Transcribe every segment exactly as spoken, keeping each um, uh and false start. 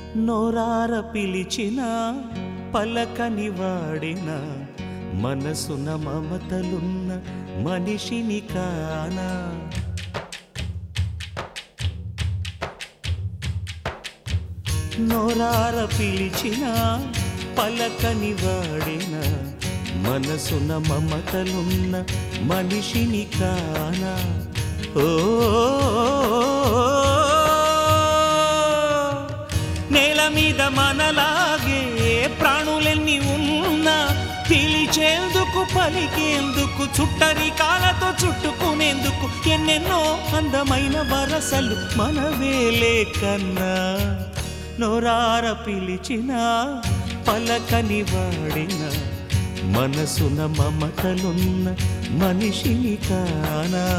నోరార పిలిచిన పలకని వాడిన మనసున మమతలున్న మనిషిని కానా. నోరార పిలిచిన పలకని వాడిన మనసున మమతలున్న మనిషిని కానా. ఓ నేల మీద మనలాగే ప్రాణులెన్ని ఉన్నా పిలిచేందుకు పలికేందుకు చుట్టరికాలతో చుట్టుకునేందుకు ఎన్నెన్నో అందమైన వరసలు మనవేలే కన్నా. నోరార పిలిచిన పలకని వాడిన మనసున మమతలున్న మనిషిని కానా.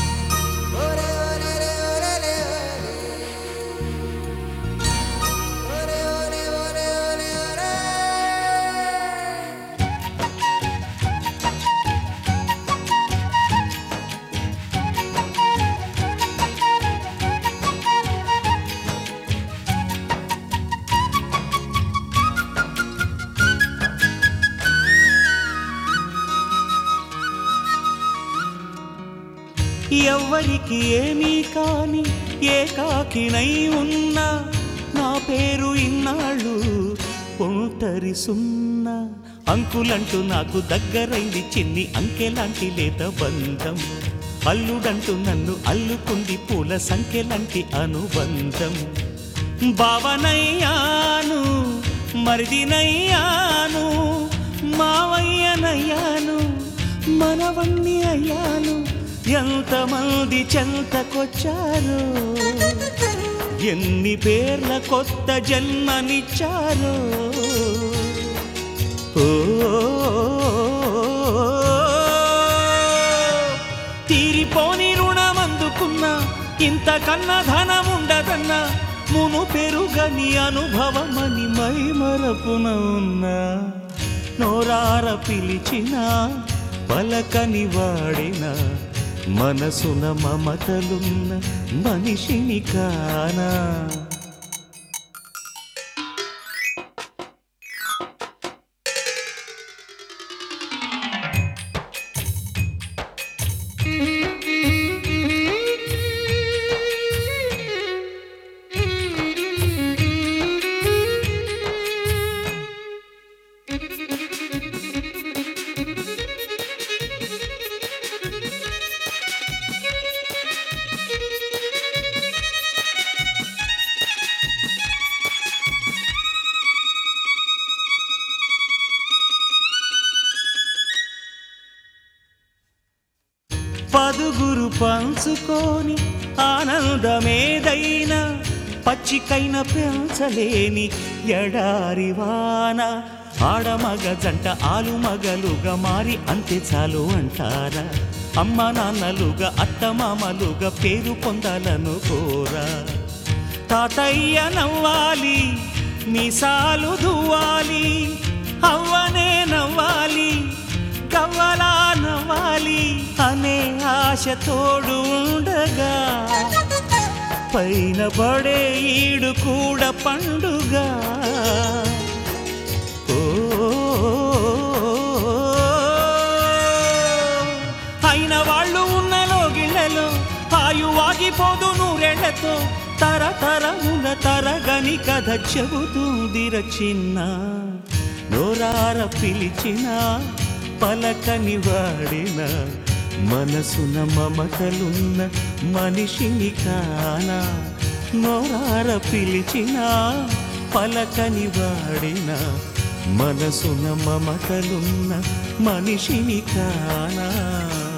ఎవ్వరికి ఏమీ కాని ఏకాకినై ఉన్నా నా పేరు ఇన్నాళ్ళు ఒంటరి సున్నా. అంకులంటూ నాకు దగ్గరైంది చిన్ని అంకెలాంటి లేత బంధం. అల్లుడంటూ నన్ను అల్లుకుంది పూల సంఖ్యలాంటి అనుబంధం. భావనయ్యాను మరిదినయ్యాను మావయ్యనయ్యాను మనవణ్ణి అయ్యాను. ఎంతమంది చెంతకొచ్చారో ఎన్ని పేర్ల కొత్త జన్మనిచ్చారో. ఓ తీరిపోని రుణమందుకున్నా ఇంతకన్నా ధనముండదన్నా మును పెరుగని అనుభవమని మై మరపున ఉన్నా. నోరార పిలిచిన పలకని వాడిన మనసున మమతలున్న మనిషిని కానా. పదుగురు పంచుకొని ఆనందమేదైనా పచ్చికైన పెంచలేని ఎడారివాన. ఆడమగ జంట ఆలుమగలుగా మారి అంతే చాలు అంటారా. అమ్మ నాన్నలుగా అత్తమామలుగా పేరు పొందాలను కోరా. తాతయ్య నవ్వాలి మీసాలు దువ్వాలి అవ్వనే నవ్వాలి కవ్వలా నవ్వాలి అనే ఆశ తోడు ఉండగా పైన పడే ఈడు కూడా పండుగ. ఓ అయిన వాళ్ళు ఉన్న లోగిళ్ళలో ఆయువాగిపోదు నూరేళ్లతో తరతరముల తరగని కథ చెబుతుందిర చిన్న. నోరార పిలిచిన పలకని వాడిన మనసున మమతలున్న మనిషిని కానా. నోరార పిలిచిన పలకని వాడిన మనసున మమతలున్న మనిషిని కానా.